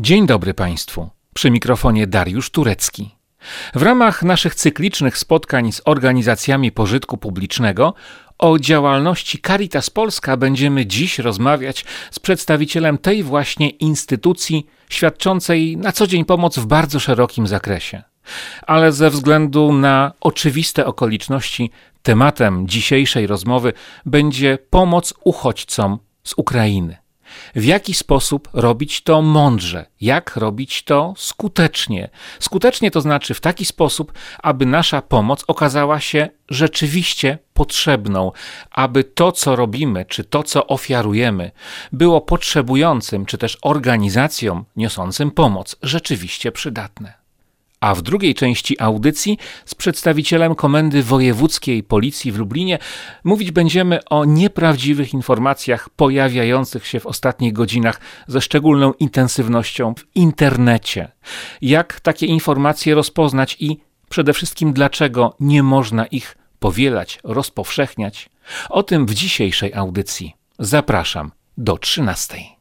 Dzień dobry Państwu. Przy mikrofonie Dariusz Turecki. W ramach naszych cyklicznych spotkań z organizacjami pożytku publicznego o działalności Caritas Polska będziemy dziś rozmawiać z przedstawicielem tej właśnie instytucji świadczącej na co dzień pomoc w bardzo szerokim zakresie. Ale ze względu na oczywiste okoliczności tematem dzisiejszej rozmowy będzie pomoc uchodźcom z Ukrainy. W jaki sposób robić to mądrze? Jak robić to skutecznie? Skutecznie to znaczy w taki sposób, aby nasza pomoc okazała się rzeczywiście potrzebną, aby to, co robimy, czy to, co ofiarujemy, było potrzebującym, czy też organizacjom niosącym pomoc rzeczywiście przydatne. A w drugiej części audycji z przedstawicielem Komendy Wojewódzkiej Policji w Lublinie mówić będziemy o nieprawdziwych informacjach pojawiających się w ostatnich godzinach ze szczególną intensywnością w internecie. Jak takie informacje rozpoznać i przede wszystkim dlaczego nie można ich powielać, rozpowszechniać? O tym w dzisiejszej audycji. Zapraszam do 13.